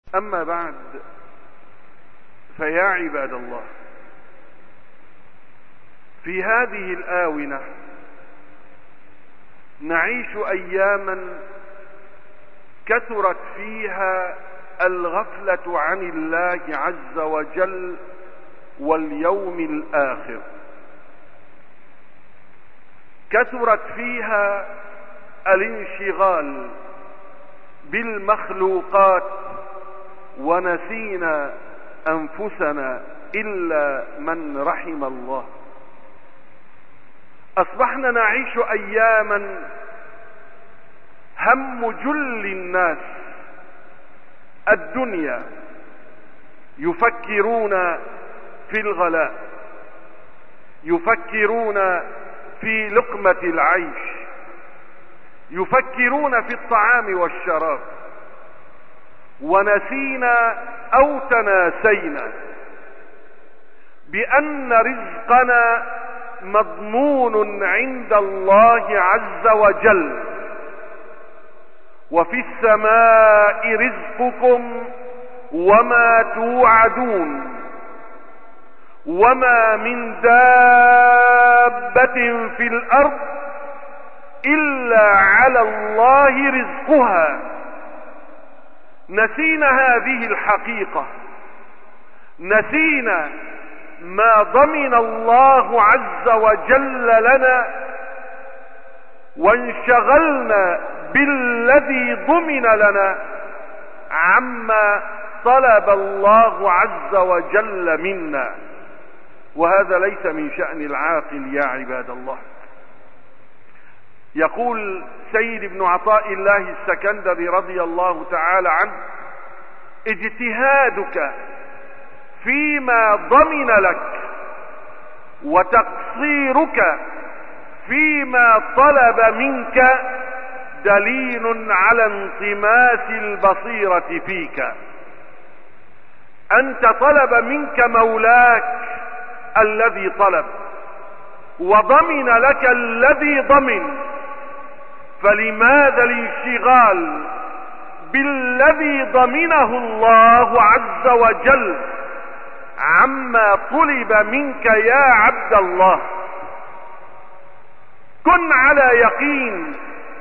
أما بعد، فيا عباد الله، في هذه الآونة نعيش أياما كثرت فيها الغفلة عن الله عز وجل واليوم الآخر، كثرت فيها الانشغال بالمخلوقات ونسينا أنفسنا إلا من رحم الله. أصبحنا نعيش أياما هم جل الناس الدنيا، يفكرون في الغلاء، يفكرون في لقمة العيش، يفكرون في الطعام والشراب، ونسينا أو تناسينا بأن رزقنا مضمون عند الله عز وجل، وفي السماء رزقكم وما توعدون، وما من دابة في الأرض إلا على الله رزقها. نسينا هذه الحقيقة، نسينا ما ضمن الله عز وجل لنا، وانشغلنا بالذي ضمن لنا عما طلب الله عز وجل منا، وهذا ليس من شأن العاقل يا عباد الله. يقول سيد ابن عطاء الله السكندري رضي الله تعالى عنه: اجتهادك فيما ضمن لك وتقصيرك فيما طلب منك دليل على انطماس البصيرة فيك. أنت طلب منك مولاك الذي طلب، وضمن لك الذي ضمن، فلماذا الانشغال بالذي ضمنه الله عز وجل عما طلب منك يا عبد الله؟ كن على يقين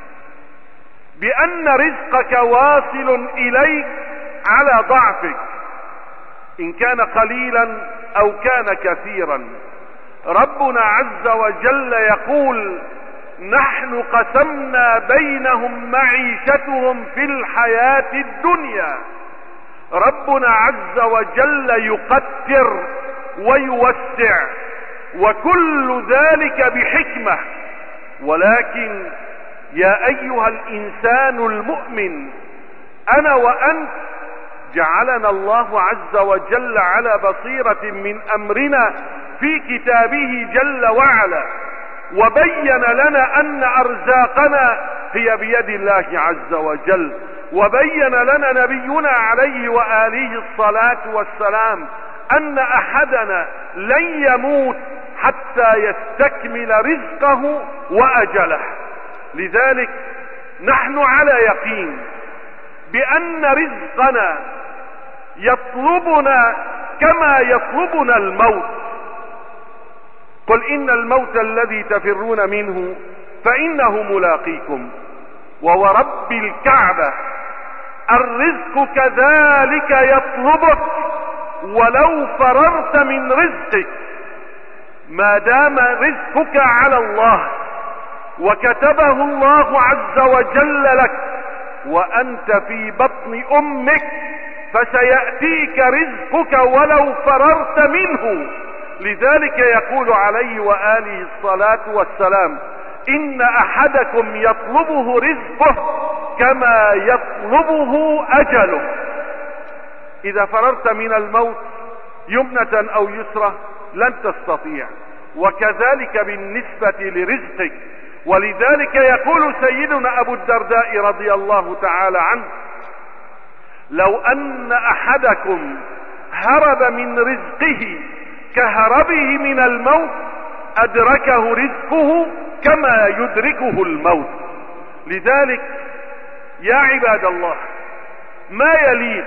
بأن رزقك واصل إليك على ضعفك، إن كان قليلا أو كان كثيرا. ربنا عز وجل يقول: نحن قسمنا بينهم معيشتهم في الحياة الدنيا. ربنا عز وجل يقدر ويوسع، وكل ذلك بحكمة. ولكن يا أيها الإنسان المؤمن، أنا وأنت جعلنا الله عز وجل على بصيرة من أمرنا في كتابه جل وعلا، وبين لنا أن أرزاقنا هي بيد الله عز وجل، وبين لنا نبينا عليه وآله الصلاة والسلام أن أحدنا لن يموت حتى يستكمل رزقه وأجله. لذلك نحن على يقين بأن رزقنا يطلبنا كما يطلبنا الموت. قل إن الموت الذي تفرون منه فإنه ملاقيكم، وورب الكعبة الرزق كذلك يطلبك ولو فررت من رزقك. ما دام رزقك على الله وكتبه الله عز وجل لك وأنت في بطن أمك، فسيأتيك رزقك ولو فررت منه. لذلك يقول عليه وآله الصلاة والسلام: إن أحدكم يطلبه رزقه كما يطلبه أجله. إذا فررت من الموت يمنة أو يسرة لن تستطيع، وكذلك بالنسبة لرزقك. ولذلك يقول سيدنا أبو الدرداء رضي الله تعالى عنه: لو أن أحدكم هرب من رزقه كهربه من الموت أدركه رزقه كما يدركه الموت. لذلك يا عباد الله، ما يليق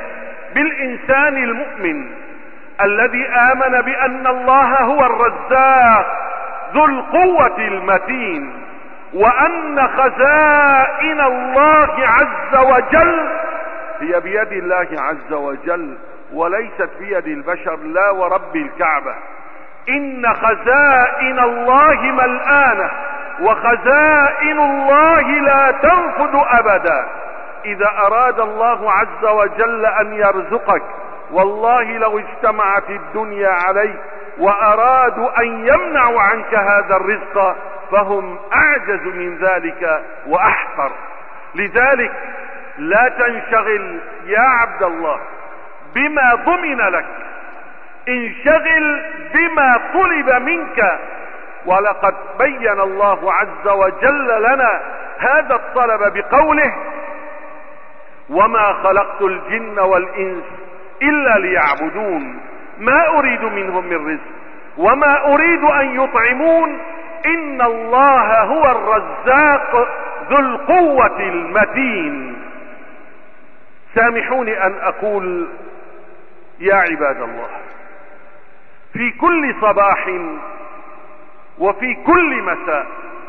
بالإنسان المؤمن الذي آمن بأن الله هو الرزاق ذو القوة المتين، وأن خزائن الله عز وجل هي بيد الله عز وجل وليست بيد البشر، لا ورب الكعبة. إن خزائن الله ملآنة، وخزائن الله لا تنفد أبدا. إذا أراد الله عز وجل أن يرزقك، والله لو اجتمعت الدنيا عليك وأرادوا أن يمنعوا عنك هذا الرزق فهم أعجز من ذلك وأحقر. لذلك لا تنشغل يا عبد الله بما ضمن لك، انشغل بما طلب منك. ولقد بين الله عز وجل لنا هذا الطلب بقوله: وما خلقت الجن والإنس إلا ليعبدون ما أريد منهم من رزق وما أريد أن يطعمون إن الله هو الرزاق ذو القوة المتين. سامحوني أن أقول يا عباد الله، في كل صباح وفي كل مساء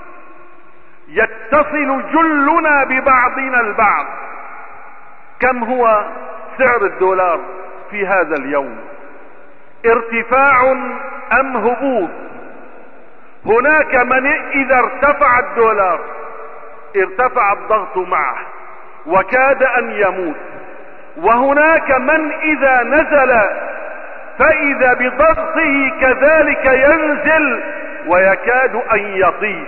يتصل جلنا ببعضنا البعض. كم هو سعر الدولار في هذا اليوم؟ ارتفاع أم هبوط؟ هناك من إذا ارتفع الدولار ارتفع الضغط معه وكاد أن يموت، وهناك من إذا نزل فإذا بضغطه كذلك ينزل ويكاد أن يطيش.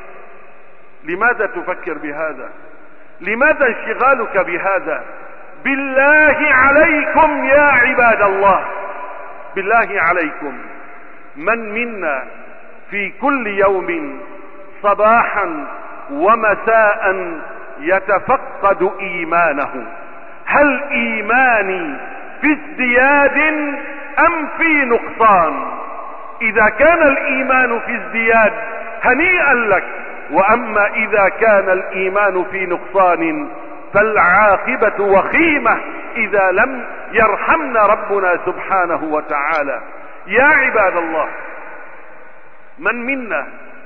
لماذا تفكر بهذا؟ لماذا انشغالك بهذا؟ بالله عليكم يا عباد الله، بالله عليكم، من منا في كل يوم صباحا ومساء يتفقد إيمانه؟ هل إيماني في ازدياد أم في نقصان؟ إذا كان الإيمان في ازدياد هنيئا لك، وأما إذا كان الإيمان في نقصان فالعاقبة وخيمة إذا لم يرحمنا ربنا سبحانه وتعالى. يا عباد الله، من منا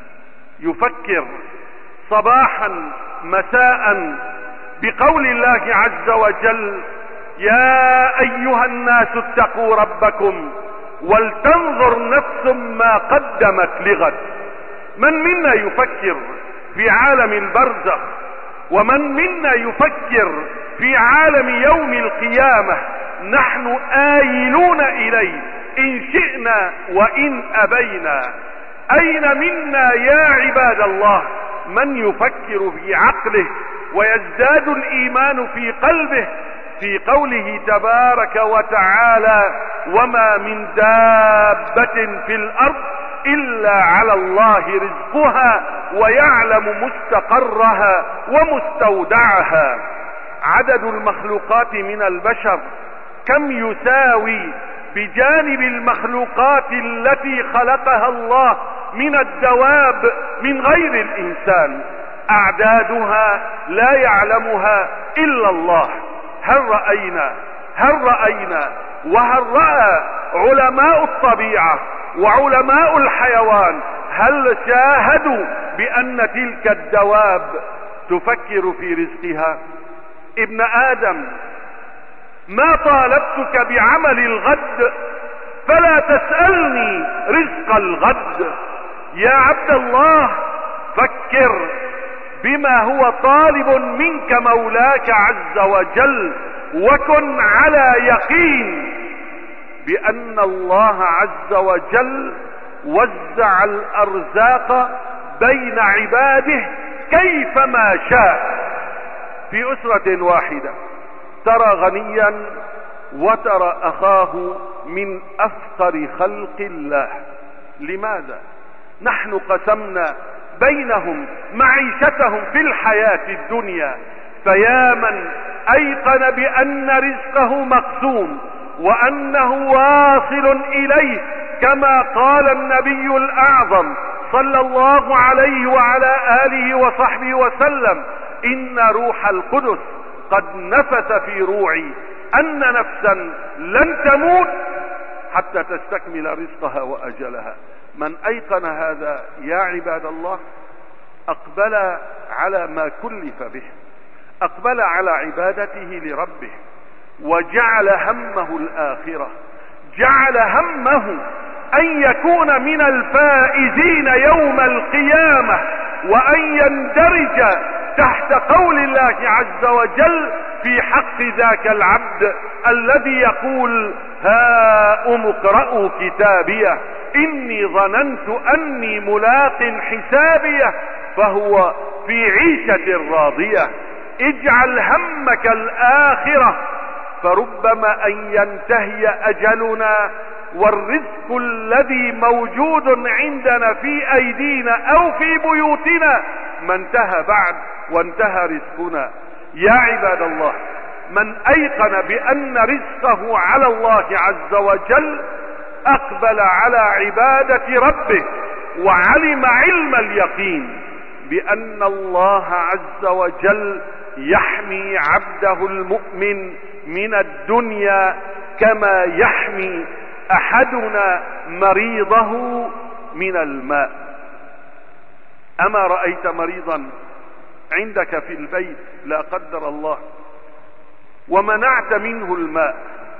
يفكر صباحا مساء بقول الله عز وجل: يا أيها الناس اتقوا ربكم ولتنظر نفس ما قدمت لغد؟ من منا يفكر في عالم البرزخ؟ ومن منا يفكر في عالم يوم القيامة؟ نحن آيلون إليه إن شئنا وإن أبينا. أين منا يا عباد الله من يفكر في عقله ويزداد الإيمان في قلبه في قوله تبارك وتعالى: وما من دابة في الأرض إلا على الله رزقها ويعلم مستقرها ومستودعها. عدد المخلوقات من البشر كم يساوي بجانب المخلوقات التي خلقها الله من الدواب من غير الإنسان؟ أعدادها لا يعلمها إلا الله. هل رأينا وهل رأى علماء الطبيعة وعلماء الحيوان، هل شاهدوا بأن تلك الدواب تفكر في رزقها؟ ابن آدم، ما طالبتك بعمل الغد فلا تسألني رزق الغد. يا عبد الله، فكر بما هو طالب منك مولاك عز وجل، وكن على يقين بأن الله عز وجل وزع الأرزاق بين عباده كيفما شاء. في أسرة واحدة ترى غنيا وترى أخاه من أفقر خلق الله. لماذا؟ نحن قسمنا بينهم معيشتهم في الحياة الدنيا، فيا من أيقن بأن رزقه مقسوم وأنه واصل إليه، كما قال النبي الأعظم صلى الله عليه وعلى آله وصحبه وسلم: إن روح القدس قد نفث في روعي أن نفسا لن تموت حتى تستكمل رزقها وأجلها. من أيقن هذا يا عباد الله أقبل على ما كلف به، أقبل على عبادته لربه، وجعل همه الآخرة، جعل همه أن يكون من الفائزين يوم القيامة، وأن يندرج تحت قول الله عز وجل في حق ذاك العبد الذي يقول هاؤم اقرءوا كتابيه إني ظننت أني ملاق حسابيه فهو في عيشة راضية. اجعل همك الآخرة، فربما أن ينتهي أجلنا والرزق الذي موجود عندنا في أيدينا أو في بيوتنا ما انتهى بعد وانتهى رزقنا. يا عباد الله، من أيقن بأن رزقه على الله عز وجل أقبل على عبادة ربه، وعلم علم اليقين بأن الله عز وجل يحمي عبده المؤمن من الدنيا كما يحمي أحدنا مريضه من الماء. أما رأيت مريضا عندك في البيت لا قدر الله ومنعت منه الماء،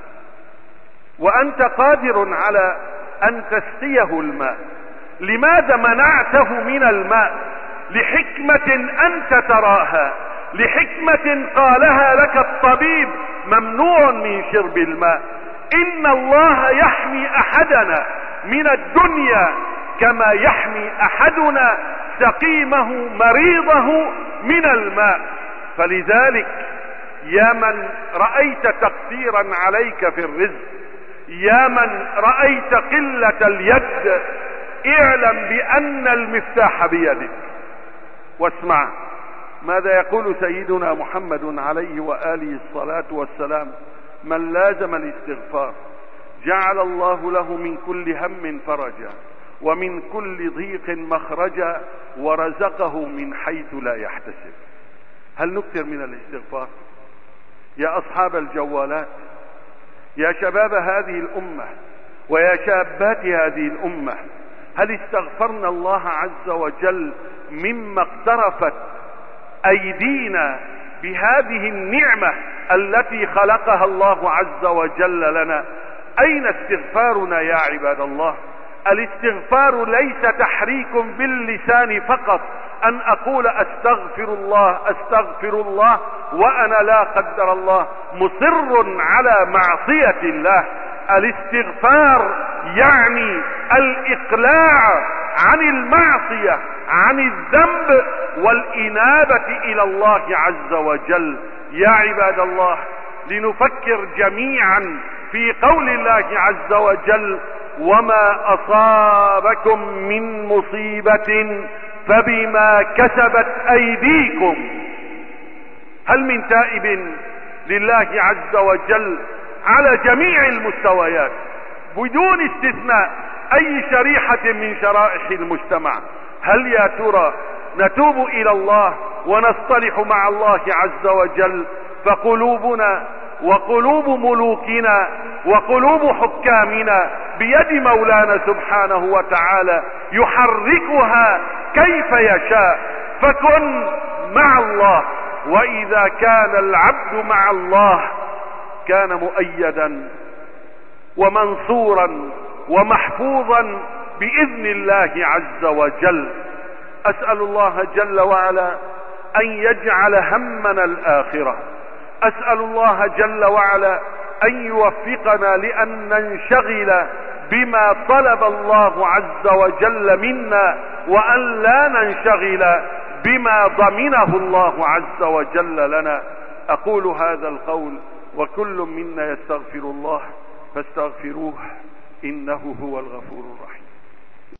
وأنت قادر على أن تسقيه الماء، لماذا منعته من الماء؟ لحكمة أنت تراها، لحكمة قالها لك الطبيب ممنوع من شرب الماء. إن الله يحمي أحدنا من الدنيا كما يحمي أحدنا سقيمه مريضه من الماء. فلذلك يا من رأيت تقصيرا عليك في الرزق، يا من رأيت قلة اليد، اعلم بأن المفتاح بيدك. واسمع ماذا يقول سيدنا محمد عليه وآله الصلاة والسلام: من لازم الاستغفار جعل الله له من كل هم فرجا ومن كل ضيق مخرجا ورزقه من حيث لا يحتسب. هل نكثر من الاستغفار يا أصحاب الجوالات، يا شباب هذه الأمة ويا شابات هذه الأمة؟ هل استغفرنا الله عز وجل مما اقترفت أيدينا بهذه النعمة التي خلقها الله عز وجل لنا؟ أين استغفارنا يا عباد الله؟ الاستغفار ليس تحريك باللسان فقط، أن أقول أستغفر الله أستغفر الله وأنا لا قدر الله مصر على معصية الله. الاستغفار يعني الإقلاع عن المعصية، عن الذنب، والإنابة إلى الله عز وجل. يا عباد الله، لنفكر جميعا في قول الله عز وجل: وما أصابكم من مصيبة فبما كسبت أيديكم. هل من تائب لله عز وجل على جميع المستويات بدون استثناء أي شريحة من شرائح المجتمع؟ هل يا ترى نتوب إلى الله ونصطلح مع الله عز وجل، فقلوبنا وقلوب ملوكنا وقلوب حكامنا بيد مولانا سبحانه وتعالى يحركها كيف يشاء؟ فكن مع الله، وإذا كان العبد مع الله كان مؤيدا ومنصورا ومحفوظا بإذن الله عز وجل. أسأل الله جل وعلا أن يجعل همنا الآخرة، أسأل الله جل وعلا أن يوفقنا لأن ننشغل بما طلب الله عز وجل منا، وأن لا ننشغل بما ضمنه الله عز وجل لنا. أقول هذا القول وكل منا يستغفر الله فاستغفروه إنه هو الغفور الرحيم.